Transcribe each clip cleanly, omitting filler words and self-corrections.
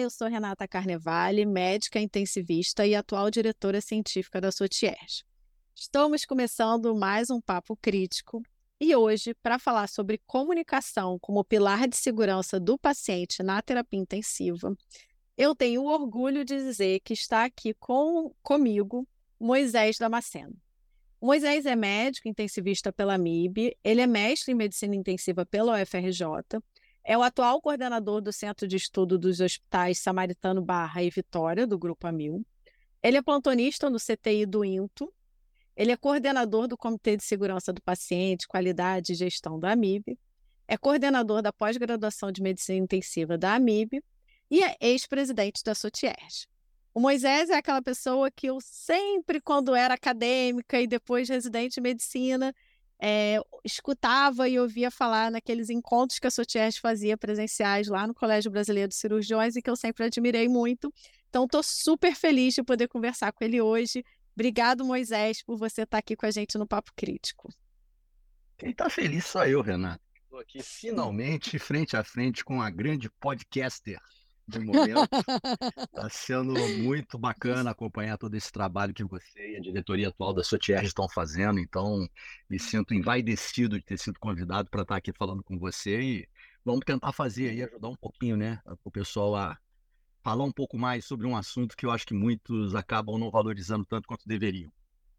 eu sou Renata Carnevale, médica intensivista e atual diretora científica da Sotierge. Estamos começando mais um Papo Crítico e hoje, para falar sobre comunicação como pilar de segurança do paciente na terapia intensiva, eu tenho o orgulho de dizer que está aqui comigo Moisés Damasceno. Moisés é médico intensivista pela MIB, ele é mestre em medicina intensiva pela UFRJ, é o atual coordenador do Centro de Estudo dos Hospitais Samaritano Barra e Vitória, do Grupo AMIL. Ele é plantonista no CTI do INTO. Ele é coordenador do Comitê de Segurança do Paciente, Qualidade e Gestão da AMIB. É coordenador da pós-graduação de Medicina Intensiva da AMIB e é ex-presidente da Sotierge. O Moisés é aquela pessoa que eu sempre, quando era acadêmica e depois residente em medicina, escutava e ouvia falar naqueles encontros que a Sotierge fazia presenciais lá no Colégio Brasileiro de Cirurgiões e que eu sempre admirei muito. Então, estou super feliz de poder conversar com ele hoje. Obrigado, Moisés, por você estar aqui com a gente no Papo Crítico. Quem está feliz sou eu, Renata. Estou aqui finalmente frente a frente com a grande podcaster do momento. Está sendo muito bacana acompanhar todo esse trabalho que você e a diretoria atual da Sotierge estão fazendo. Então, me sinto envaidecido de ter sido convidado para estar aqui falando com você e vamos tentar fazer aí, ajudar um pouquinho, né, o pessoal a falar um pouco mais sobre um assunto que eu acho que muitos acabam não valorizando tanto quanto deveriam.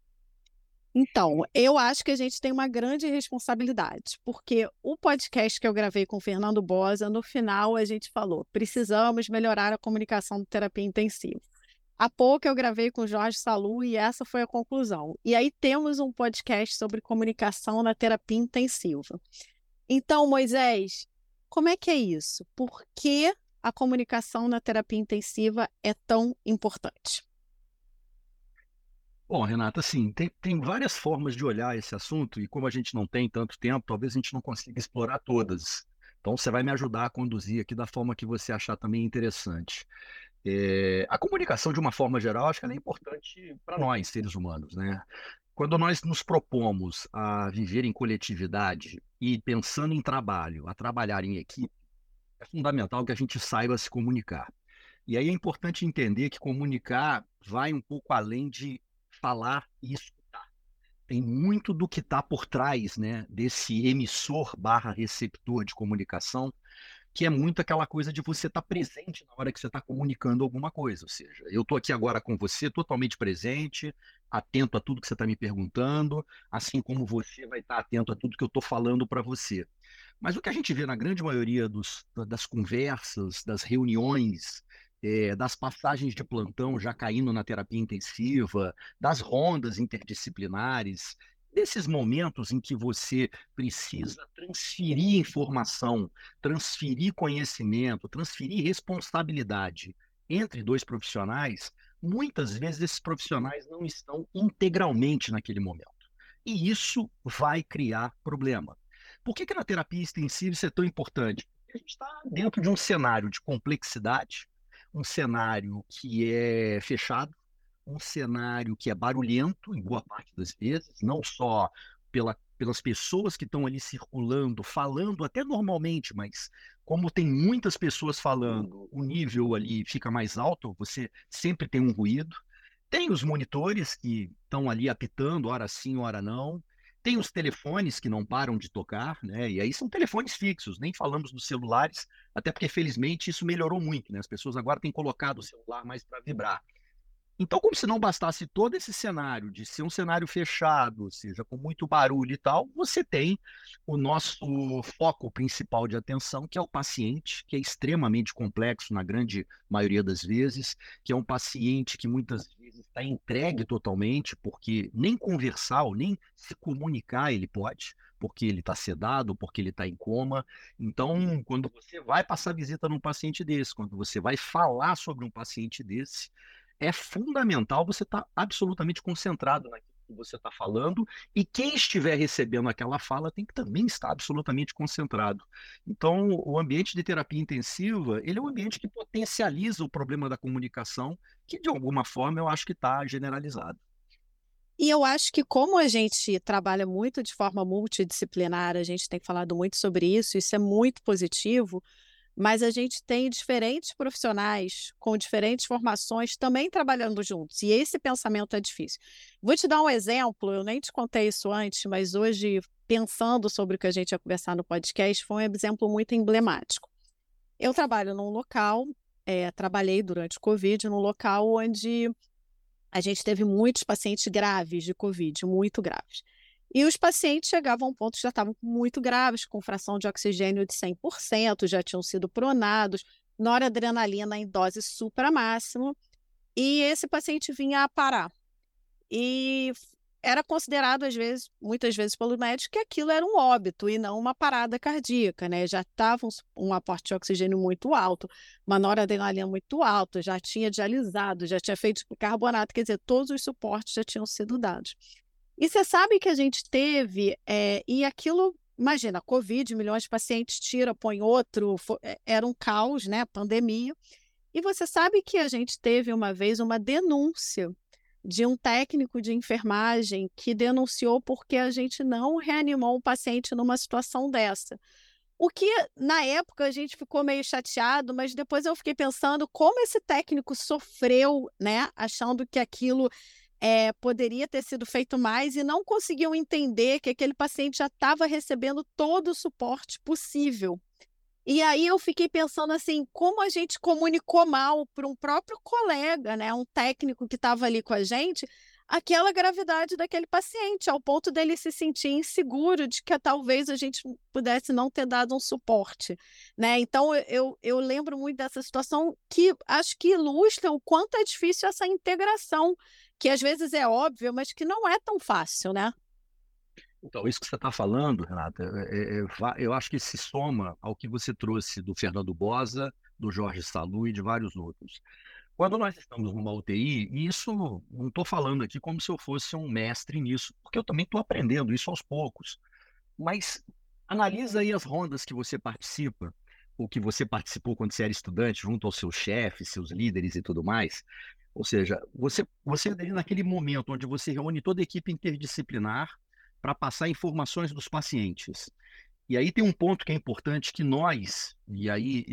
Então, eu acho que a gente tem uma grande responsabilidade, porque o podcast que eu gravei com o Fernando Bosa, no final a gente falou, precisamos melhorar a comunicação de terapia intensiva. Há pouco eu gravei com o Jorge Salu e essa foi a conclusão. E aí temos um podcast sobre comunicação na terapia intensiva. Então, Moisés, como é que é isso? Por que a comunicação na terapia intensiva é tão importante? Bom, Renata, assim, tem várias formas de olhar esse assunto e como a gente não tem tanto tempo, talvez a gente não consiga explorar todas. Então, você vai me ajudar a conduzir aqui da forma que você achar também interessante. A comunicação, de uma forma geral, acho que ela é importante para nós, seres humanos, né? Quando nós nos propomos a viver em coletividade e pensando em trabalho, a trabalhar em equipe, é fundamental que a gente saiba se comunicar. E aí é importante entender que comunicar vai um pouco além de falar e escutar. Tem muito do que está por trás, né, desse emissor barra receptor de comunicação, que é muito aquela coisa de você estar presente na hora que você está comunicando alguma coisa. Ou seja, eu estou aqui agora com você, totalmente presente, atento a tudo que você está me perguntando, assim como você vai estar atento a tudo que eu estou falando para você. Mas o que a gente vê na grande maioria das conversas, das reuniões, das passagens de plantão já caindo na terapia intensiva, das rondas interdisciplinares, desses momentos em que você precisa transferir informação, transferir conhecimento, transferir responsabilidade entre dois profissionais, muitas vezes esses profissionais não estão integralmente naquele momento. E isso vai criar problema. Por que na terapia extensiva isso é tão importante? Porque a gente está dentro de um cenário de complexidade, um cenário que é fechado, um cenário que é barulhento, em boa parte das vezes, não só pelas pessoas que estão ali circulando, falando até normalmente, mas como tem muitas pessoas falando, o nível ali fica mais alto, você sempre tem um ruído. Tem os monitores que estão ali apitando, hora sim, hora não. Tem os telefones que não param de tocar, né? E aí são telefones fixos, nem falamos dos celulares, até porque felizmente isso melhorou muito, né? As pessoas agora têm colocado o celular mais para vibrar. Então, como se não bastasse todo esse cenário de ser um cenário fechado, ou seja, com muito barulho e tal, você tem o nosso foco principal de atenção, que é o paciente, que é extremamente complexo na grande maioria das vezes, que é um paciente que muitas vezes está entregue totalmente, porque nem conversar ou nem se comunicar ele pode, porque ele está sedado, porque ele está em coma. Então, quando você vai passar visita num paciente desse, quando você vai falar sobre um paciente desse, é fundamental você estar absolutamente concentrado naquilo que você está falando e quem estiver recebendo aquela fala tem que também estar absolutamente concentrado. Então, o ambiente de terapia intensiva, ele é um ambiente que potencializa o problema da comunicação, que de alguma forma eu acho que está generalizado. E eu acho que como a gente trabalha muito de forma multidisciplinar, a gente tem falado muito sobre isso, isso é muito positivo, mas a gente tem diferentes profissionais com diferentes formações também trabalhando juntos, e esse pensamento é difícil. Vou te dar um exemplo, eu nem te contei isso antes, mas hoje, pensando sobre o que a gente ia conversar no podcast, foi um exemplo muito emblemático. Eu trabalho num local, trabalhei durante o Covid num local onde a gente teve muitos pacientes graves de Covid, muito graves. E os pacientes chegavam a um ponto que já estavam muito graves, com fração de oxigênio de 100%, já tinham sido pronados, noradrenalina em dose supramáxima, e esse paciente vinha a parar. E era considerado, às vezes, muitas vezes pelo médico, que aquilo era um óbito e não uma parada cardíaca, né? Já estava um aporte de oxigênio muito alto, uma noradrenalina muito alta, já tinha dialisado, já tinha feito bicarbonato, quer dizer, todos os suportes já tinham sido dados. E você sabe que a gente teve, e aquilo, imagina, Covid, milhões de pacientes, tira, põe outro, era um caos, né? Pandemia. E você sabe que a gente teve uma vez uma denúncia de um técnico de enfermagem que denunciou porque a gente não reanimou um paciente numa situação dessa. O que, na época, a gente ficou meio chateado, mas depois eu fiquei pensando como esse técnico sofreu, né, achando que aquilo poderia ter sido feito mais e não conseguiu entender que aquele paciente já estava recebendo todo o suporte possível. E aí eu fiquei pensando assim, como a gente comunicou mal para um próprio colega, né, um técnico que estava ali com a gente, aquela gravidade daquele paciente, ao ponto dele se sentir inseguro de que talvez a gente pudesse não ter dado um suporte, né? Então eu lembro muito dessa situação que acho que ilustra o quanto é difícil essa integração, que às vezes é óbvia, mas que não é tão fácil, né? Então, isso que você está falando, Renata, eu acho que se soma ao que você trouxe do Fernando Bosa, do Jorge Salu e de vários outros. Quando nós estamos numa UTI, e isso não estou falando aqui como se eu fosse um mestre nisso, porque eu também estou aprendendo isso aos poucos. Mas analisa aí as rondas que você participa, ou que você participou quando você era estudante, junto aos seus chefes, seus líderes e tudo mais. Ou seja, você ali naquele momento onde você reúne toda a equipe interdisciplinar para passar informações dos pacientes. E aí tem um ponto que é importante que nós, e aí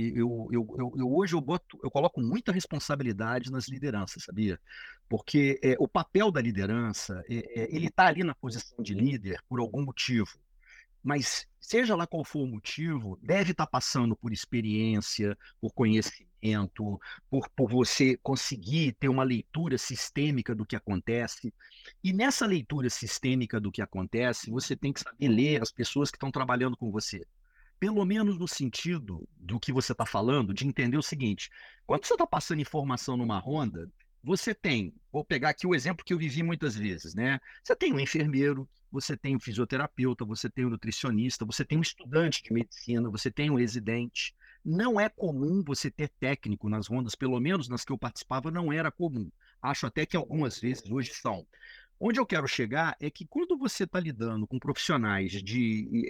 hoje eu coloco muita responsabilidade nas lideranças, sabia? Porque o papel da liderança, ele está ali na posição de líder por algum motivo. Mas, seja lá qual for o motivo, deve estar passando por experiência, por conhecimento, por você conseguir ter uma leitura sistêmica do que acontece. E nessa leitura sistêmica do que acontece, você tem que saber ler as pessoas que estão trabalhando com você. Pelo menos no sentido do que você está falando, de entender o seguinte: quando você está passando informação numa ronda, você tem, vou pegar aqui o exemplo que eu vivi muitas vezes, né? Você tem um enfermeiro, você tem um fisioterapeuta, você tem um nutricionista, você tem um estudante de medicina, você tem um residente. Não é comum você ter técnico nas rondas, pelo menos nas que eu participava, não era comum. Acho até que algumas vezes hoje são. Onde eu quero chegar é que quando você está lidando com profissionais de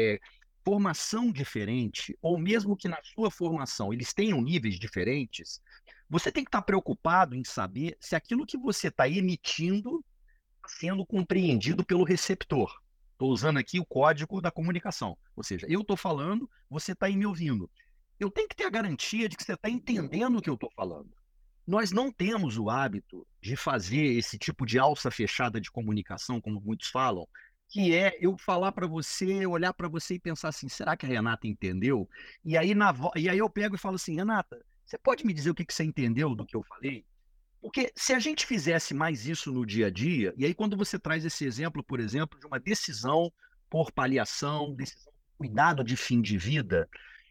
formação diferente, ou mesmo que na sua formação eles tenham níveis diferentes, você tem que estar preocupado em saber se aquilo que você está emitindo está sendo compreendido pelo receptor. Estou usando aqui o código da comunicação. Ou seja, eu estou falando, você está aí me ouvindo. Eu tenho que ter a garantia de que você está entendendo o que eu estou falando. Nós não temos o hábito de fazer esse tipo de alça fechada de comunicação, como muitos falam, que é eu falar para você, olhar para você e pensar assim: será que a Renata entendeu? E aí eu pego e falo assim: Renata, você pode me dizer o que que você entendeu do que eu falei? Porque se a gente fizesse mais isso no dia a dia, e aí quando você traz esse exemplo, por exemplo, de uma decisão por paliação, decisão por cuidado de fim de vida,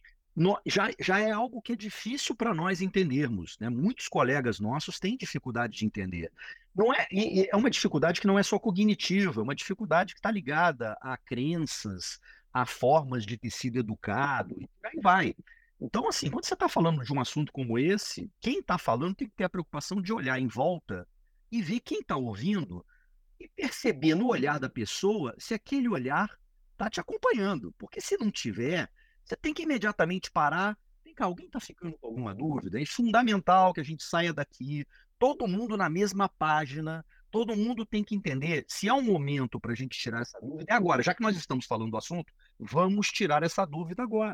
já é algo que é difícil para nós entendermos, né? Muitos colegas nossos têm dificuldade de entender. Não é, e é uma dificuldade que não é só cognitiva, é uma dificuldade que está ligada a crenças, a formas de ter sido educado, e por aí vai. Então, assim, quando você está falando de um assunto como esse, quem está falando tem que ter a preocupação de olhar em volta e ver quem está ouvindo e perceber no olhar da pessoa se aquele olhar está te acompanhando. Porque se não tiver, você tem que imediatamente parar. Vem cá, alguém está ficando com alguma dúvida? É fundamental que a gente saia daqui, todo mundo na mesma página, todo mundo tem que entender se há um momento para a gente tirar essa dúvida. É agora, já que nós estamos falando do assunto, vamos tirar essa dúvida agora.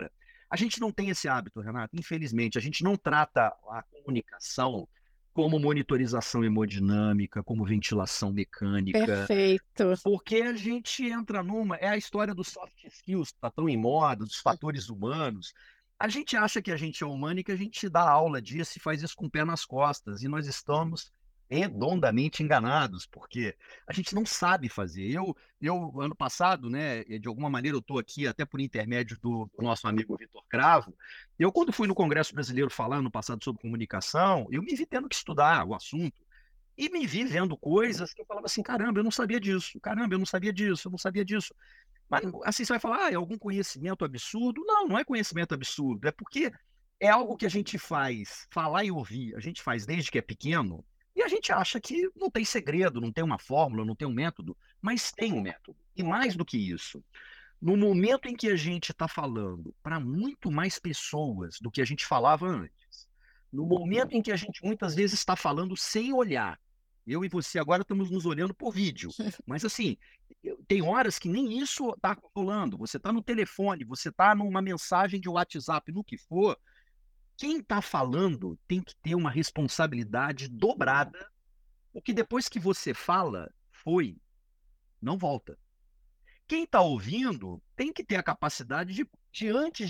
A gente não tem esse hábito, Renato, infelizmente. A gente não trata a comunicação como monitorização hemodinâmica, como ventilação mecânica, Perfeito. porque a gente entra numa. É a história dos soft skills, que está tão em moda, dos fatores humanos. A gente acha que a gente é humano e que a gente dá aula disso e faz isso com o pé nas costas. E nós estamos redondamente enganados, porque a gente não sabe fazer. Ano passado, né, de alguma maneira eu estou aqui até por intermédio do nosso amigo Vitor Cravo. Eu, quando fui no Congresso Brasileiro falar no passado sobre comunicação, eu me vi tendo que estudar o assunto. E me vi vendo coisas que eu falava assim, caramba, eu não sabia disso, caramba, eu não sabia disso, eu não sabia disso. Mas assim, você vai falar, é algum conhecimento absurdo? Não, não é conhecimento absurdo, é porque é algo que a gente faz, falar e ouvir, a gente faz desde que é pequeno, e a gente acha que não tem segredo, não tem uma fórmula, não tem um método, mas tem um método. E mais do que isso, no momento em que a gente está falando para muito mais pessoas do que a gente falava antes, no momento em que a gente muitas vezes está falando sem olhar, eu e você agora estamos nos olhando por vídeo, mas assim, tem horas que nem isso está rolando. Você está no telefone, você está numa mensagem de WhatsApp, no que for, quem está falando tem que ter uma responsabilidade dobrada, porque depois que você fala, foi, não volta. Quem está ouvindo tem que ter a capacidade de antes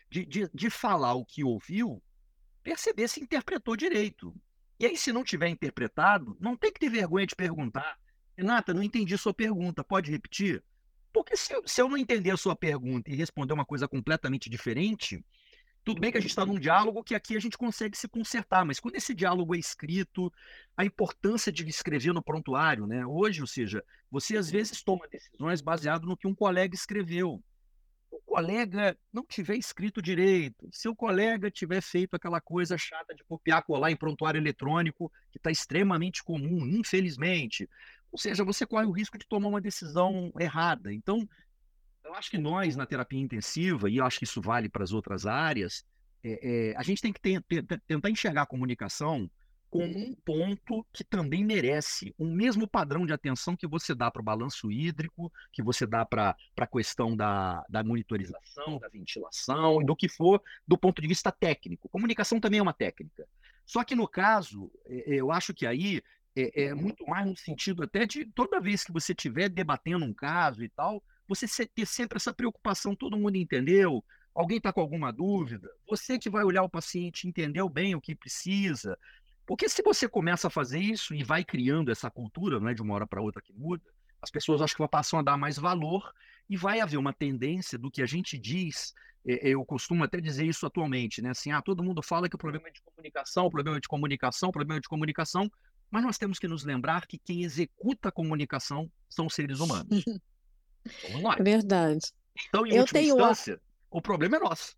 de falar o que ouviu, perceber se interpretou direito. E aí, se não tiver interpretado, não tem que ter vergonha de perguntar. Renata, não entendi sua pergunta, pode repetir? Porque se eu não entender a sua pergunta e responder uma coisa completamente diferente, tudo bem que a gente está num diálogo que aqui a gente consegue se consertar, mas quando esse diálogo é escrito, a importância de escrever no prontuário, né? Hoje, ou seja, você às vezes toma decisões baseado no que um colega escreveu. O colega não tiver escrito direito, se o colega tiver feito aquela coisa chata de copiar, colar em prontuário eletrônico, que está extremamente comum, infelizmente, ou seja, você corre o risco de tomar uma decisão errada. Então, eu acho que nós, na terapia intensiva, e eu acho que isso vale para as outras áreas, a gente tem que tentar enxergar a comunicação como um ponto que também merece o mesmo padrão de atenção que você dá para o balanço hídrico, que você dá para a questão da monitorização, da ventilação, e do que for do ponto de vista técnico. Comunicação também é uma técnica. Só que no caso, eu acho que aí é muito mais no sentido até de toda vez que você estiver debatendo um caso e tal, você ter sempre essa preocupação, todo mundo entendeu? Alguém está com alguma dúvida? Você que vai olhar o paciente entendeu bem o que precisa? Porque se você começa a fazer isso e vai criando essa cultura, não é de uma hora para outra que muda, as pessoas acho que passam a dar mais valor e vai haver uma tendência do que a gente diz. Eu costumo até dizer isso atualmente, né? Assim, todo mundo fala que o problema é de comunicação, o problema é de comunicação, o problema é de comunicação, mas nós temos que nos lembrar que quem executa a comunicação são os seres humanos. Somos nós. É verdade. Então, em Eu última tenho instância, o problema é nosso.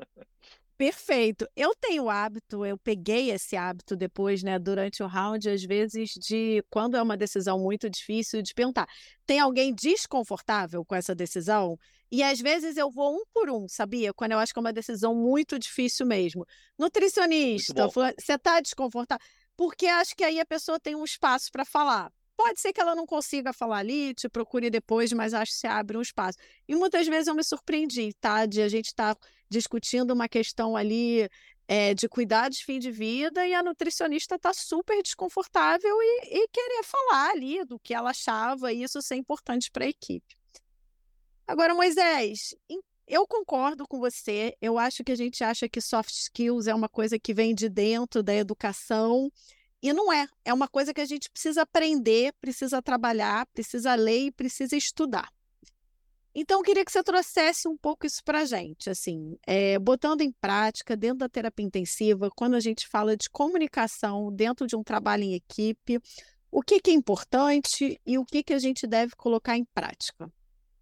Perfeito. Eu tenho o hábito, eu peguei esse hábito depois, né, durante o round, às vezes, de quando é uma decisão muito difícil, de perguntar: tem alguém desconfortável com essa decisão? E às vezes eu vou um por um, sabia? Quando eu acho que é uma decisão muito difícil mesmo. Muito Nutricionista, bom. você está desconfortável? Porque acho que aí a pessoa tem um espaço para falar. Pode ser que ela não consiga falar ali, te procure depois, mas acho que se abre um espaço. E muitas vezes eu me surpreendi, tá? De a gente estar discutindo uma questão ali de cuidados de fim de vida e a nutricionista está super desconfortável e querer falar ali do que ela achava e isso ser importante para a equipe. Agora, Moisés, eu concordo com você, eu acho que a gente acha que soft skills é uma coisa que vem de dentro da educação e não é, é uma coisa que a gente precisa aprender, precisa trabalhar, precisa ler e precisa estudar. Então, eu queria que você trouxesse um pouco isso para a gente, assim, botando em prática, dentro da terapia intensiva, quando a gente fala de comunicação dentro de um trabalho em equipe, o que é importante e o que a gente deve colocar em prática?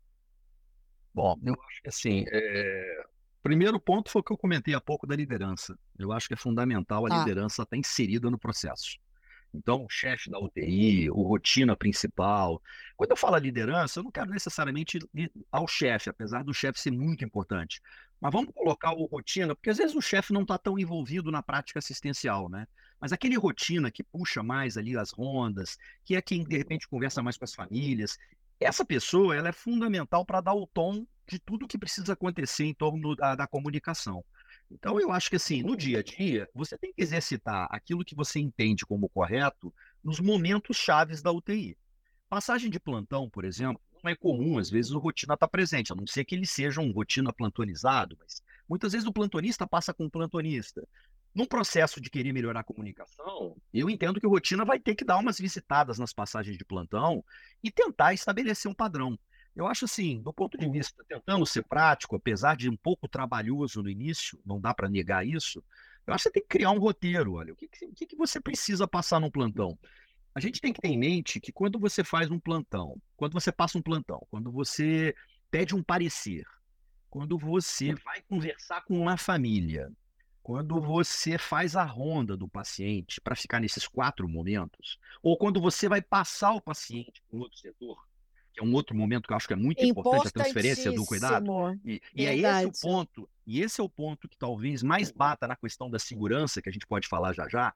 Bom, eu acho que assim, o primeiro ponto foi o que eu comentei há pouco da liderança. Eu acho que é fundamental a Tá. liderança estar inserida no processo. Então, o chefe da UTI, o rotina principal. Quando eu falo liderança, eu não quero necessariamente ir ao chefe, apesar do chefe ser muito importante. Mas vamos colocar o rotina, porque às vezes o chefe não está tão envolvido na prática assistencial, né? Mas aquele rotina que puxa mais ali as rondas, que é quem de repente conversa mais com as famílias, Essa pessoa, ela é fundamental para dar o tom de tudo que precisa acontecer em torno da comunicação. Então, eu acho que, assim, no dia a dia, você tem que exercitar aquilo que você entende como correto nos momentos chaves da UTI. Passagem de plantão, por exemplo, não é comum, às vezes, o rotina está presente, a não ser que ele seja um rotina plantonizado, mas muitas vezes o plantonista passa com o plantonista. Num processo de querer melhorar a comunicação, eu entendo que o rotina vai ter que dar umas visitadas nas passagens de plantão e tentar estabelecer um padrão. Eu acho assim, do ponto de vista, tentando ser prático, apesar de um pouco trabalhoso no início, não dá para negar isso, eu acho que você tem que criar um roteiro. Olha, o que você precisa passar num plantão? A gente tem que ter em mente que quando você faz um plantão, quando você passa um plantão, quando você pede um parecer, quando você vai conversar com uma família, quando você faz a ronda do paciente para ficar nesses 4 momentos, ou quando você vai passar o paciente para um outro setor, que é um outro momento que eu acho que é muito importante, a transferência do cuidado, Importantíssimo. e é esse o Verdade. ponto, e esse é o ponto que talvez mais bata na questão da segurança, que a gente pode falar já já.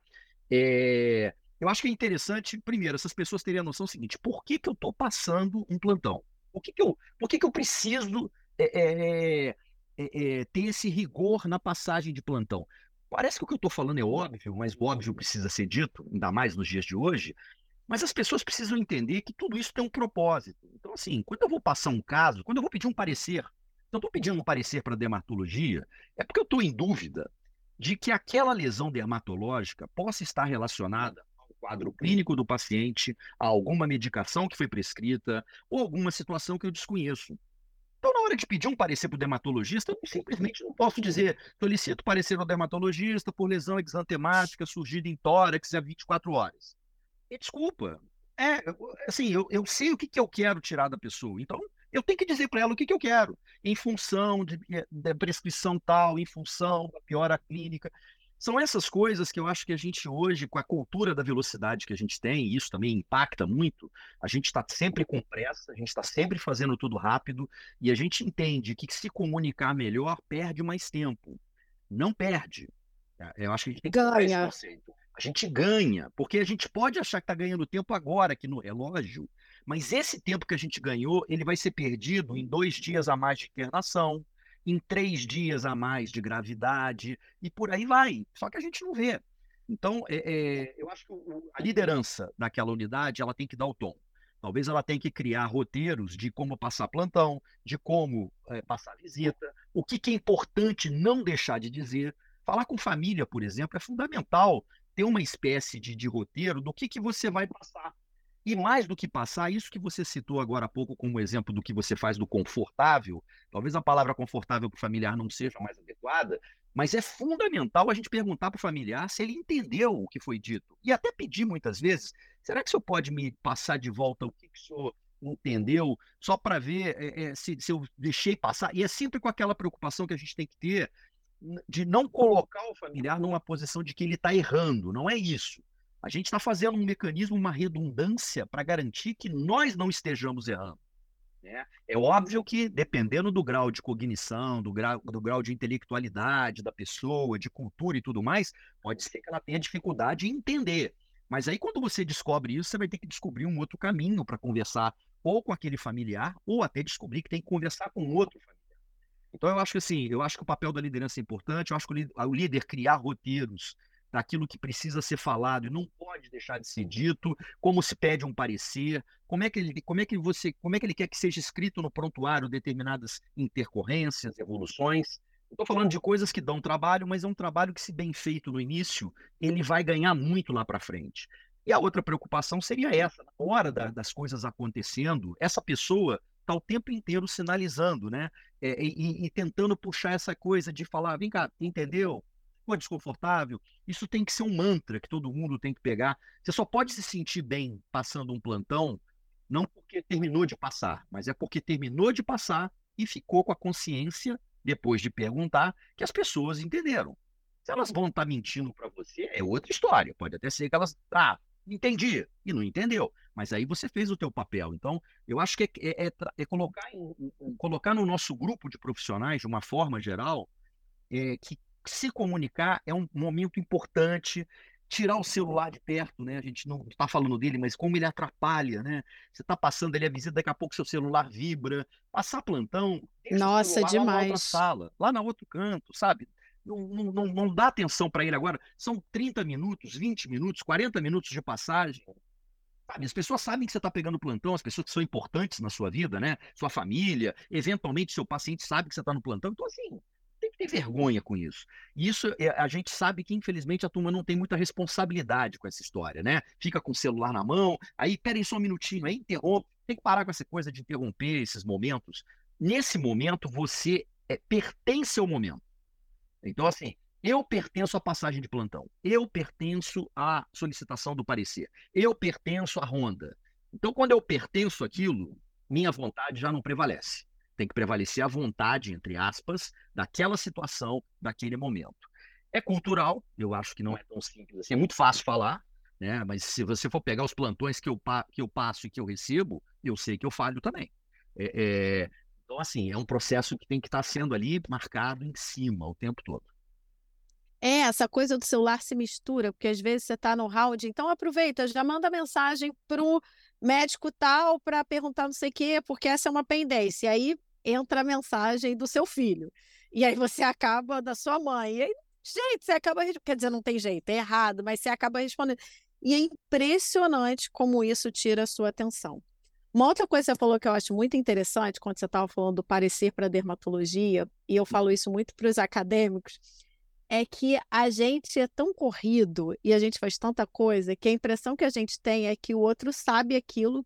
Eu acho que é interessante, primeiro, essas pessoas terem a noção seguinte: por que que eu estou passando um plantão? Por que que eu preciso é, é, ter esse rigor na passagem de plantão? Parece que o que eu estou falando é óbvio, mas o óbvio precisa ser dito, ainda mais nos dias de hoje. Mas as pessoas precisam entender que tudo isso tem um propósito. Então, assim, quando eu vou passar um caso, quando eu vou pedir um parecer, se eu estou pedindo um parecer para dermatologia, é porque eu estou em dúvida de que aquela lesão dermatológica possa estar relacionada ao quadro clínico do paciente, a alguma medicação que foi prescrita ou alguma situação que eu desconheço. Então, na hora de pedir um parecer para o dermatologista, eu simplesmente não posso dizer: solicito parecer ao dermatologista por lesão exantemática surgida em tórax há 24 horas. E desculpa, é, assim, eu sei o que, que eu quero tirar da pessoa, então eu tenho que dizer para ela o que, que eu quero, em função da prescrição tal, em função da piora clínica. São essas coisas que eu acho que a gente hoje, com a cultura da velocidade que a gente tem, e isso também impacta muito, a gente está sempre com pressa, a gente está sempre fazendo tudo rápido, e a gente entende que se comunicar melhor perde mais tempo. Não perde. Eu acho que a gente tem que mudar esse Ganha. conceito. A gente ganha, porque a gente pode achar que está ganhando tempo agora aqui no relógio, mas esse tempo que a gente ganhou, ele vai ser perdido em 2 dias a mais de internação, em 3 dias a mais de gravidade, e por aí vai. Só que a gente não vê. Então, eu acho que a liderança daquela unidade, ela tem que dar o tom. Talvez ela tenha que criar roteiros de como passar plantão, de como passar visita, o que, que é importante não deixar de dizer. Falar com família, por exemplo, é fundamental ter uma espécie de roteiro do que você vai passar. E mais do que passar, isso que você citou agora há pouco como exemplo do que você faz do confortável, talvez a palavra confortável para o familiar não seja mais adequada, mas é fundamental a gente perguntar para o familiar se ele entendeu o que foi dito. E até pedir muitas vezes: será que o senhor pode me passar de volta o que o senhor entendeu, só para ver se eu deixei passar? E é sempre com aquela preocupação que a gente tem que ter de não colocar o familiar numa posição de que ele está errando. Não é isso. A gente está fazendo um mecanismo, uma redundância para garantir que nós não estejamos errando. Né? É óbvio que, dependendo do grau de cognição, do grau de intelectualidade da pessoa, de cultura e tudo mais, pode ser que ela tenha dificuldade em entender. Mas aí, quando você descobre isso, você vai ter que descobrir um outro caminho para conversar ou com aquele familiar, ou até descobrir que tem que conversar com outro familiar. Então, eu acho que assim, eu acho que o papel da liderança é importante, eu acho que o líder criar roteiros daquilo que precisa ser falado e não pode deixar de ser dito, como se pede um parecer, como é que ele quer que seja escrito no prontuário determinadas intercorrências, evoluções. Estou falando de coisas que dão trabalho, mas é um trabalho que, se bem feito no início, ele vai ganhar muito lá para frente. E a outra preocupação seria essa: na hora das coisas acontecendo, essa pessoa está o tempo inteiro sinalizando, né? E tentando puxar essa coisa de falar: vem cá, entendeu? Ficou desconfortável? Isso tem que ser um mantra que todo mundo tem que pegar. Você só pode se sentir bem passando um plantão, não porque terminou de passar, mas é porque terminou de passar e ficou com a consciência, depois de perguntar, que as pessoas entenderam. Se elas vão estar mentindo para você, é outra história. Pode até ser que elas, entendi, e não entendeu. Mas aí você fez o teu papel. Então, eu acho que é colocar no nosso grupo de profissionais, de uma forma geral, que se comunicar é um momento importante, tirar o celular de perto, né? A gente não está falando dele, mas como ele atrapalha, né? Você está passando ali a visita, daqui a pouco seu celular vibra. Passar plantão, deixa o Nossa, celular lá na outra demais. sala, lá na outro canto, sabe? Não dá atenção para ele agora. São 30 minutos, 20 minutos, 40 minutos de passagem. Sabe, as pessoas sabem que você está pegando plantão, as pessoas que são importantes na sua vida, né? Sua família, eventualmente seu paciente sabe que você está no plantão. Então, assim, tem que ter vergonha com isso. E isso a gente sabe que, infelizmente, a turma não tem muita responsabilidade com essa história, né? Fica com o celular na mão, aí, peraí só um minutinho, aí interrompe. Tem que parar com essa coisa de interromper esses momentos. Nesse momento, você pertence ao momento. Então, assim, eu pertenço à passagem de plantão, eu pertenço à solicitação do parecer, eu pertenço à ronda. Então, quando eu pertenço àquilo, minha vontade já não prevalece. Tem que prevalecer a vontade, entre aspas, daquela situação, daquele momento. É cultural, eu acho que não é tão simples assim, é muito fácil falar, né? Mas se você for pegar os plantões que eu passo e que eu recebo, eu sei que eu falho também. É, é, então, assim, é um processo que tem que estar sendo ali marcado em cima o tempo todo. Essa coisa do celular se mistura, porque às vezes você está no round, então aproveita, já manda mensagem para o médico tal para perguntar não sei o quê, porque essa é uma pendência. E aí entra a mensagem do seu filho. E aí você acaba da sua mãe. E aí, gente, você acaba. Quer dizer, não tem jeito, é errado, mas você acaba respondendo. E é impressionante como isso tira a sua atenção. Uma outra coisa que você falou que eu acho muito interessante, quando você estava falando do parecer para dermatologia, e eu falo isso muito para os acadêmicos, é que a gente é tão corrido e a gente faz tanta coisa que a impressão que a gente tem é que o outro sabe aquilo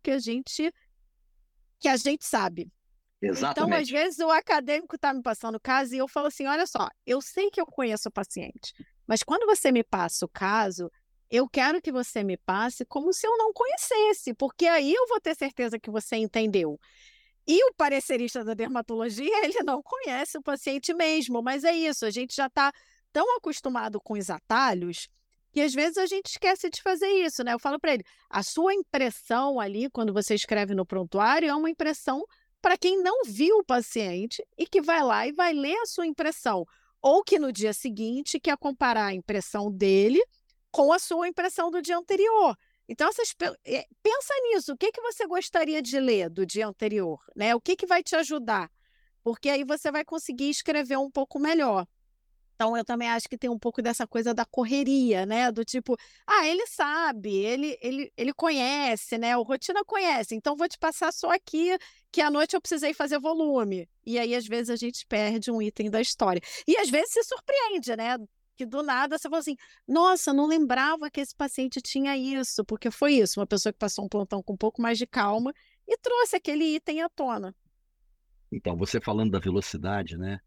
que a gente sabe. Então, às Exatamente. vezes, o acadêmico está me passando o caso e eu falo assim: olha só, eu sei que eu conheço o paciente, mas quando você me passa o caso, eu quero que você me passe como se eu não conhecesse, porque aí eu vou ter certeza que você entendeu. E o parecerista da dermatologia, ele não conhece o paciente mesmo, mas é isso, a gente já está tão acostumado com os atalhos que às vezes a gente esquece de fazer isso, né? Eu falo para ele, a sua impressão ali, quando você escreve no prontuário, é uma impressão para quem não viu o paciente e que vai lá e vai ler a sua impressão. Ou que no dia seguinte quer comparar a impressão dele com a sua impressão do dia anterior. Então, pensa nisso. O que que você gostaria de ler do dia anterior, né? O que que vai te ajudar? Porque aí você vai conseguir escrever um pouco melhor. Então, eu também acho que tem um pouco dessa coisa da correria, né? Do tipo, ele sabe, ele conhece, né? O Rotina conhece, então vou te passar só aqui, que à noite eu precisei fazer volume. E aí, às vezes, a gente perde um item da história. E às vezes se surpreende, né? Que do nada você fala assim, nossa, não lembrava que esse paciente tinha isso, porque foi isso, uma pessoa que passou um plantão com um pouco mais de calma e trouxe aquele item à tona. Então, você falando da velocidade, né?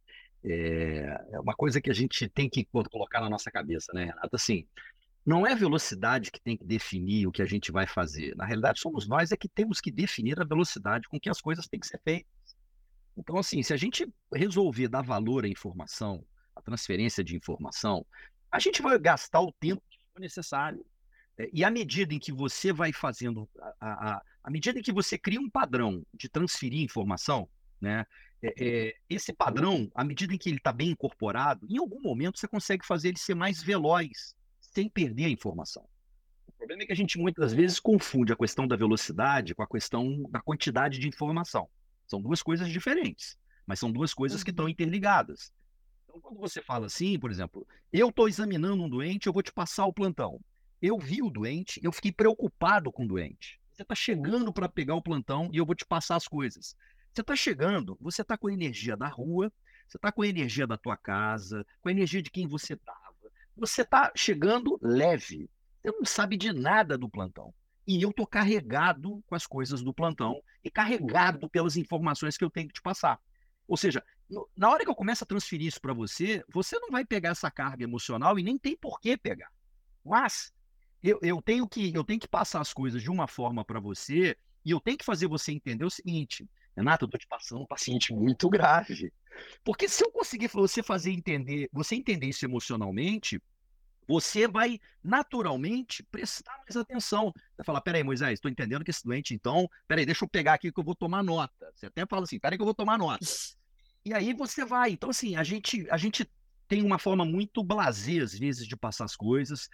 É uma coisa que a gente tem que colocar na nossa cabeça, né, Renato? Assim, não é a velocidade que tem que definir o que a gente vai fazer. Na realidade, somos nós é que temos que definir a velocidade com que as coisas têm que ser feitas. Então, assim, se a gente resolver dar valor à informação, à transferência de informação, a gente vai gastar o tempo que for necessário. E à medida em que você vai fazendo, à medida em que você cria um padrão de transferir informação, né, esse padrão, à medida em que ele está bem incorporado, em algum momento você consegue fazer ele ser mais veloz, sem perder a informação. O problema é que a gente muitas vezes confunde a questão da velocidade com a questão da quantidade de informação. São duas coisas diferentes, mas são duas coisas que estão Uhum. interligadas. Então, quando você fala assim, por exemplo, eu estou examinando um doente, eu vou te passar o plantão. Eu vi o doente, eu fiquei preocupado com o doente. Você está chegando para pegar o plantão e eu vou te passar as coisas. Você está chegando, você está com a energia da rua, você está com a energia da tua casa, com a energia de quem você estava. Você está chegando leve. Você não sabe de nada do plantão. E eu estou carregado com as coisas do plantão e carregado pelas informações que eu tenho que te passar. Ou seja, na hora que eu começo a transferir isso para você, você não vai pegar essa carga emocional e nem tem por que pegar. Mas eu tenho que passar as coisas de uma forma para você e eu tenho que fazer você entender o seguinte, Renato, eu estou te passando um paciente muito grave. Porque se eu conseguir você entender isso emocionalmente, você vai naturalmente prestar mais atenção. Você vai falar, peraí, Moisés, estou entendendo que esse doente, então, peraí, deixa eu pegar aqui que eu vou tomar nota. Você até fala assim, peraí que eu vou tomar nota. E aí você vai. Então, assim, a gente tem uma forma muito blasé, às vezes, de passar as coisas.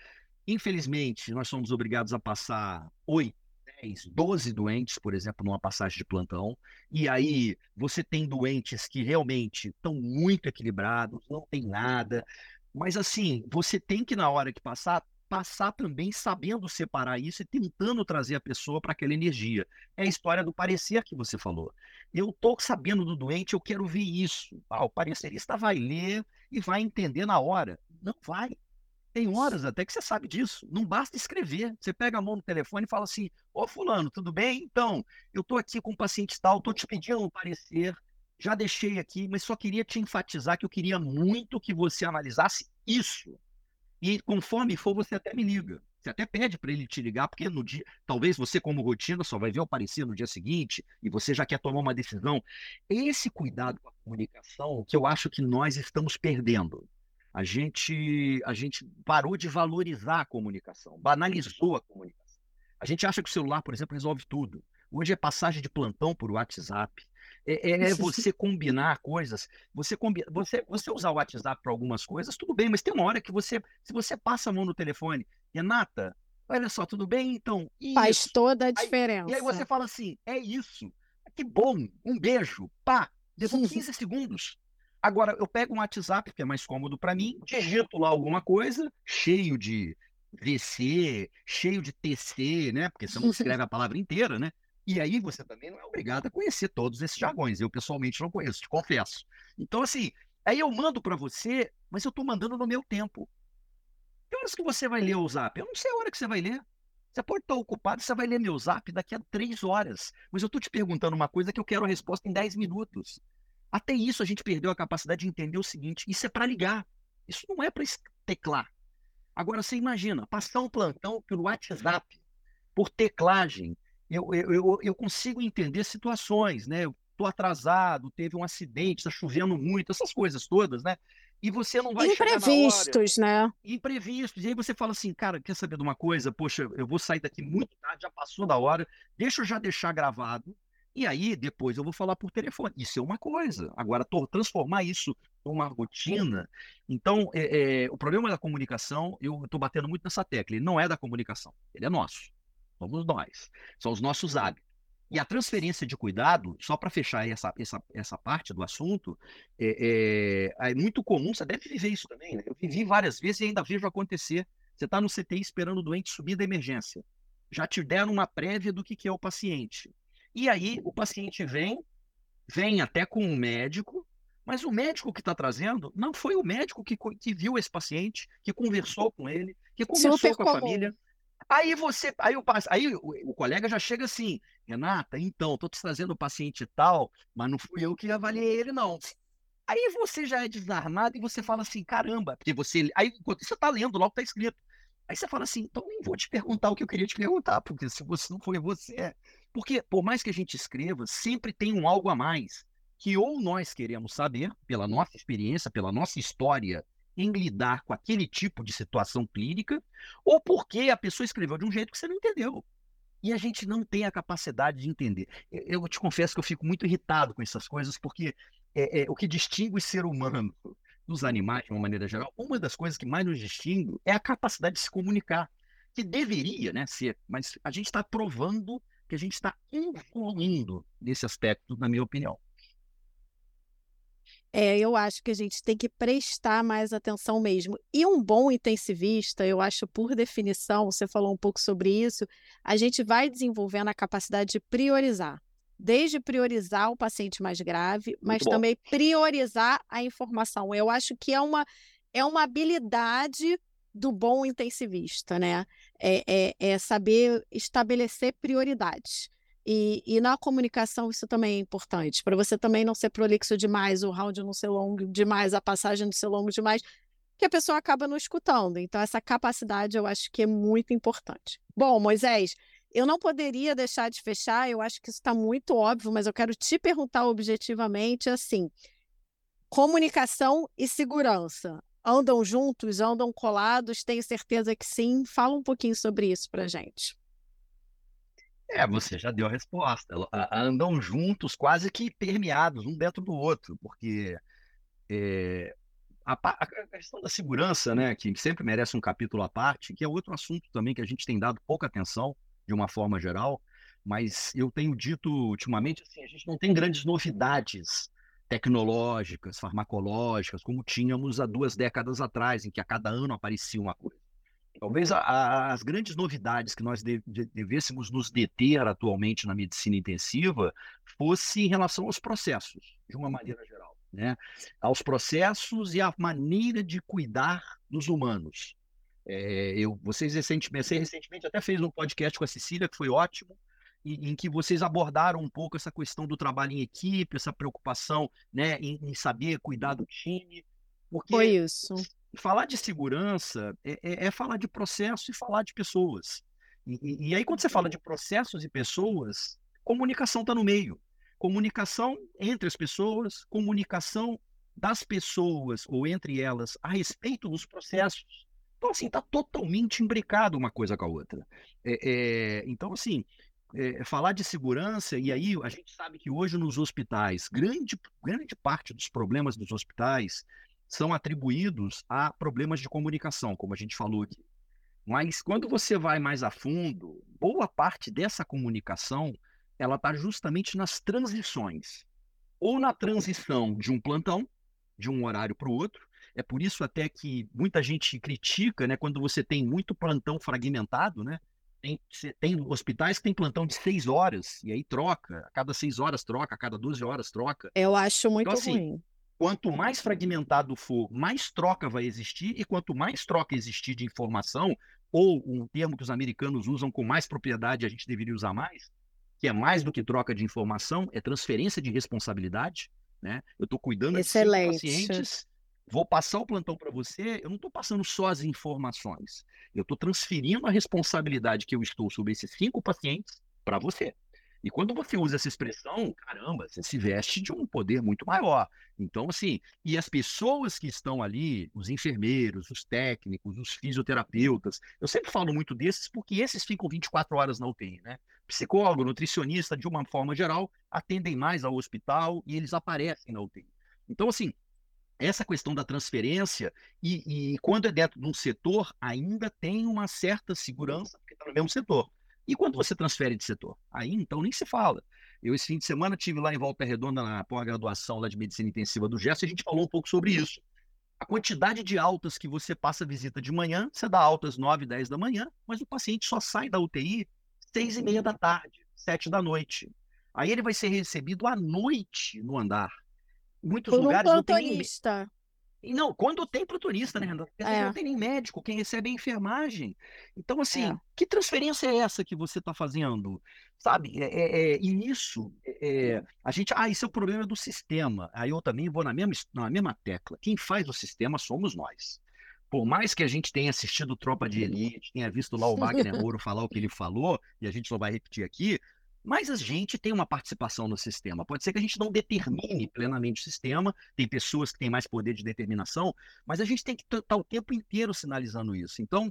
Infelizmente, nós somos obrigados a passar 8, 10, 12 doentes, por exemplo, numa passagem de plantão. E aí você tem doentes que realmente estão muito equilibrados, não tem nada. Mas assim, você tem que, na hora que passar, passar também sabendo separar isso e tentando trazer a pessoa para aquela energia. É a história do parecer que você falou. Eu estou sabendo do doente, eu quero ver isso. O parecerista vai ler e vai entender na hora. Não vai. Tem horas até que você sabe disso. Não basta escrever. Você pega a mão no telefone e fala assim: Ô fulano, tudo bem? Então, eu estou aqui com um paciente tal, estou te pedindo um parecer, já deixei aqui, mas só queria te enfatizar que eu queria muito que você analisasse isso. E conforme for, você até me liga. Você até pede para ele te ligar, porque no dia, talvez você, como rotina, só vai ver o parecer no dia seguinte e você já quer tomar uma decisão. Esse cuidado com a comunicação que eu acho que nós estamos perdendo. A gente parou de valorizar a comunicação, banalizou a comunicação. A gente acha que o celular, por exemplo, resolve tudo. Hoje é passagem de plantão por WhatsApp. É você combinar coisas. Você usar o WhatsApp para algumas coisas, tudo bem, mas tem uma hora que se você passa a mão no telefone, Renata, olha só, tudo bem? Então, Faz isso. toda a E aí você diferença. fala assim, é isso. Que bom, um beijo, pá, levou 15 segundos. Agora, eu pego um WhatsApp, que é mais cômodo para mim, digito lá alguma coisa, cheio de VC, cheio de TC, né? Porque você não escreve a palavra inteira, né? E aí você também não é obrigado a conhecer todos esses jargões. Eu pessoalmente não conheço, te confesso. Então, assim, aí eu mando para você, mas eu estou mandando no meu tempo. Que horas que você vai ler o Zap? Eu não sei a hora que você vai ler. Você pode estar ocupado, você vai ler meu Zap daqui a 3 horas. Mas eu estou te perguntando uma coisa que eu quero a resposta em 10 minutos. Até isso a gente perdeu a capacidade de entender o seguinte: isso é para ligar. Isso não é para teclar. Agora você imagina, passar um plantão pelo WhatsApp, por teclagem. Eu consigo entender situações, né? Eu estou atrasado, teve um acidente, está chovendo muito, essas coisas todas, né? E você não vai chegar na hora, Imprevistos, né? imprevistos. E aí você fala assim, cara, quer saber de uma coisa? Poxa, eu vou sair daqui muito tarde, já passou da hora, deixa eu já deixar gravado. E aí, depois eu vou falar por telefone. Isso é uma coisa. Agora, transformar isso numa rotina. Então, o problema da comunicação, eu estou batendo muito nessa tecla. Ele não é da comunicação, ele é nosso. Somos nós. São os nossos hábitos. E a transferência de cuidado, só para fechar essa parte do assunto, é muito comum, você deve viver isso também, né? Eu vivi várias vezes e ainda vejo acontecer. Você está no CTI esperando o doente subir da emergência. Já te deram uma prévia do que é o paciente. E aí o paciente vem até com um médico, mas o médico que está trazendo não foi o médico que viu esse paciente, que conversou com ele, que conversou Super com a comum. família. Aí o colega já chega assim, Renata, então, tô te trazendo o paciente tal, mas não fui eu que avaliei ele, não. Aí você já é desarmado e você fala assim, caramba, porque aí enquanto você tá lendo, logo tá escrito. Aí você fala assim, então nem vou te perguntar o que eu queria te perguntar, porque se você não foi você. Porque por mais que a gente escreva, sempre tem um algo a mais que ou nós queremos saber, pela nossa experiência, pela nossa história em lidar com aquele tipo de situação clínica, ou porque a pessoa escreveu de um jeito que você não entendeu. E a gente não tem a capacidade de entender. Eu te confesso que eu fico muito irritado com essas coisas, porque o que distingue o ser humano dos animais, de uma maneira geral, uma das coisas que mais nos distingue é a capacidade de se comunicar, que deveria, né, ser, mas a gente está provando que a gente está evoluindo nesse aspecto, na minha opinião. Eu acho que a gente tem que prestar mais atenção mesmo. E um bom intensivista, eu acho, por definição, você falou um pouco sobre isso, a gente vai desenvolvendo a capacidade de priorizar. Desde priorizar o paciente mais grave, Muito mas bom. também priorizar a informação. Eu acho que é uma habilidade do bom intensivista, né? É saber estabelecer prioridades. E na comunicação isso também é importante, para você também não ser prolixo demais, o round não ser longo demais, a passagem não ser longa demais, que a pessoa acaba não escutando. Então, essa capacidade eu acho que é muito importante. Bom, Moisés, eu não poderia deixar de fechar, eu acho que isso está muito óbvio, mas eu quero te perguntar objetivamente assim: comunicação e segurança andam juntos, andam colados? Tenho certeza que sim. Fala um pouquinho sobre isso para gente. Você já deu a resposta. Andam juntos, quase que permeados, um dentro do outro, porque A questão da segurança, né, que sempre merece um capítulo à parte, que é outro assunto também que a gente tem dado pouca atenção, de uma forma geral, mas eu tenho dito ultimamente, assim, a gente não tem grandes novidades tecnológicas, farmacológicas, como tínhamos há 2 décadas atrás, em que a cada ano aparecia uma coisa. Talvez as grandes novidades que nós devêssemos nos deter atualmente na medicina intensiva fosse em relação aos processos, de uma maneira geral, né? Aos processos e à maneira de cuidar dos humanos. Você recentemente até fez um podcast com a Cecília, que foi ótimo, em que vocês abordaram um pouco essa questão do trabalho em equipe, essa preocupação, né, em saber cuidar do time, Foi porque isso. falar de segurança é falar de processo e falar de pessoas. E aí, quando você fala de processos e pessoas, comunicação está no meio. Comunicação entre as pessoas, comunicação das pessoas ou entre elas a respeito dos processos. Então, assim, está totalmente imbricado uma coisa com a outra. Então, assim, falar de segurança, e aí a gente sabe que hoje nos hospitais, grande parte dos problemas dos hospitais são atribuídos a problemas de comunicação, como a gente falou aqui. Mas quando você vai mais a fundo, boa parte dessa comunicação ela está justamente nas transições, ou na transição de um plantão, de um horário para o outro. É por isso até que muita gente critica, né, quando você tem muito plantão fragmentado, né? Tem hospitais que tem plantão de 6 horas, e aí troca, a cada 6 horas troca, a cada 12 horas troca. Eu acho Então, muito assim, ruim. quanto mais fragmentado for, mais troca vai existir, e quanto mais troca existir de informação, ou um termo que os americanos usam com mais propriedade, a gente deveria usar mais, que é mais do que troca de informação, é transferência de responsabilidade, né? Eu estou cuidando de 5 Excelente. pacientes, vou passar o plantão para você, eu não estou passando só as informações, eu estou transferindo a responsabilidade que eu estou sobre esses 5 pacientes para você. E quando você usa essa expressão, caramba, você se veste de um poder muito maior. Então, assim, e as pessoas que estão ali, os enfermeiros, os técnicos, os fisioterapeutas, eu sempre falo muito desses porque esses ficam 24 horas na UTI, né? Psicólogo, nutricionista, de uma forma geral, atendem mais ao hospital e eles aparecem na UTI. Então, assim, essa questão da transferência, e quando é dentro de um setor, ainda tem uma certa segurança, porque está no mesmo setor. E quando você transfere de setor? Aí, então, nem se fala. Eu, esse fim de semana, estive lá em Volta Redonda, na pós-graduação lá de Medicina Intensiva do GES, e a gente falou um pouco sobre isso. A quantidade de altas que você passa visita de manhã, você dá altas 9, 10 da manhã, mas o paciente só sai da UTI 6:30 da tarde, 7 da noite. Aí ele vai ser recebido à noite no andar. Em muitos Por um lugares não tem nem. plantonista. E não, quando tem plutonista, né, Renato? Porque às vezes não É, tem nem médico, quem recebe é a enfermagem. Então, é. assim, que transferência é essa que você está fazendo? Sabe? E isso, a gente. Ah, isso é o problema do sistema. Aí eu também vou na mesma tecla. Quem faz o sistema somos nós. Por mais que a gente tenha assistido Tropa de Elite, tenha visto lá o Wagner Moura falar o que ele falou, e a gente só vai repetir aqui, mas a gente tem uma participação no sistema. Pode ser que a gente não determine plenamente o sistema, tem pessoas que têm mais poder de determinação, mas a gente tem que estar o tempo inteiro sinalizando isso. Então,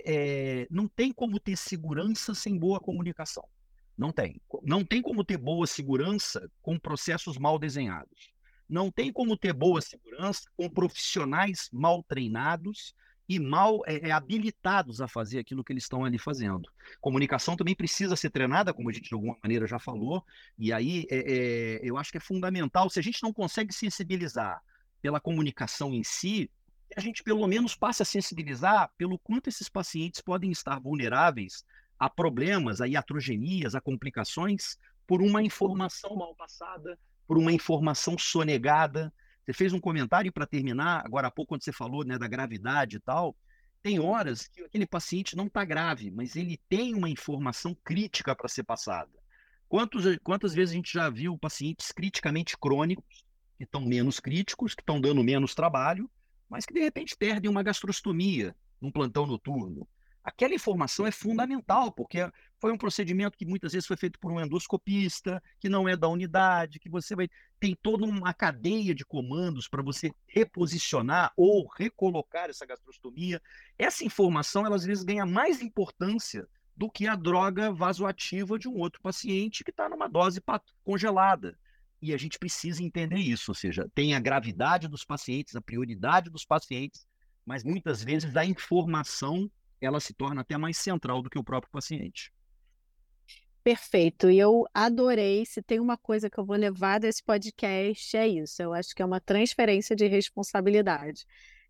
não tem como ter segurança sem boa comunicação. Não tem. Não tem como ter boa segurança com processos mal desenhados. Não tem como ter boa segurança com profissionais mal treinados e mal habilitados a fazer aquilo que eles estão ali fazendo. Comunicação também precisa ser treinada, como a gente de alguma maneira já falou, e aí eu acho que é fundamental, se a gente não consegue sensibilizar pela comunicação em si, a gente pelo menos passe a sensibilizar pelo quanto esses pacientes podem estar vulneráveis a problemas, a iatrogenias, a complicações, por uma informação mal passada, por uma informação sonegada. Você fez um comentário para terminar, agora há pouco, quando você falou, né, da gravidade e tal. Tem horas que aquele paciente não está grave, mas ele tem uma informação crítica para ser passada. Quantas vezes a gente já viu pacientes criticamente crônicos, que estão menos críticos, que estão dando menos trabalho, mas que de repente perdem uma gastrostomia num plantão noturno? Aquela informação é fundamental, porque foi um procedimento que muitas vezes foi feito por um endoscopista, que não é da unidade, que você vai. Tem toda uma cadeia de comandos para você reposicionar ou recolocar essa gastrostomia. Essa informação, ela às vezes ganha mais importância do que a droga vasoativa de um outro paciente que está numa dose congelada. e a gente precisa entender isso, ou seja, tem a gravidade dos pacientes, a prioridade dos pacientes, mas muitas vezes a informação ela se torna até mais central do que o próprio paciente. Perfeito. E eu adorei. Se tem uma coisa que eu vou levar desse podcast, é isso. Eu acho que é uma transferência de responsabilidade.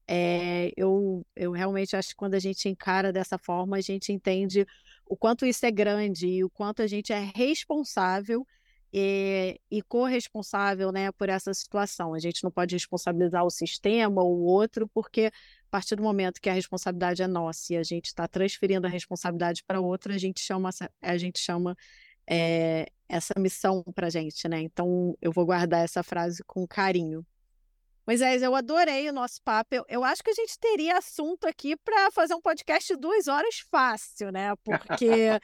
Eu realmente acho que quando a gente encara dessa forma, a gente entende o quanto isso é grande e o quanto a gente é responsável e corresponsável, né, por essa situação. A gente não pode responsabilizar o sistema ou o outro, porque a partir do momento que a responsabilidade é nossa e a gente está transferindo a responsabilidade para outra, a gente chama essa missão para a gente, né? Então eu vou guardar essa frase com carinho. Moisés, eu adorei o nosso papo. Eu acho que a gente teria assunto aqui para fazer um podcast de 2 horas fácil, né? Porque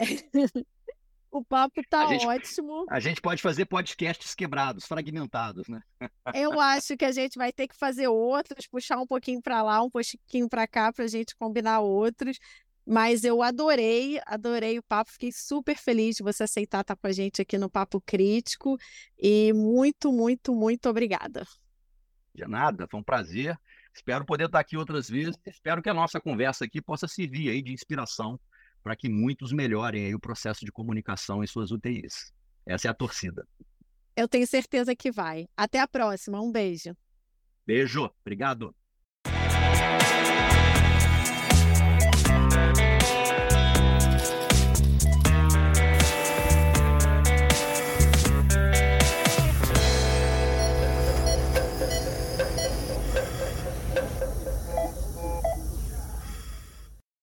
o papo A tá gente, ótimo. a gente pode fazer podcasts quebrados, fragmentados, né? Eu acho que a gente vai ter que fazer outros, puxar um pouquinho para lá, um pouquinho para cá, para a gente combinar outros. Mas eu adorei, adorei o papo. Fiquei super feliz de você aceitar estar com a gente aqui no Papo Crítico. E muito, muito, muito obrigada. De nada, foi um prazer. Espero poder estar aqui outras vezes. Espero que a nossa conversa aqui possa servir aí de inspiração para que muitos melhorem aí o processo de comunicação em suas UTIs. Essa é a torcida. Eu tenho certeza que vai. Até a próxima. Um beijo. Beijo, obrigado.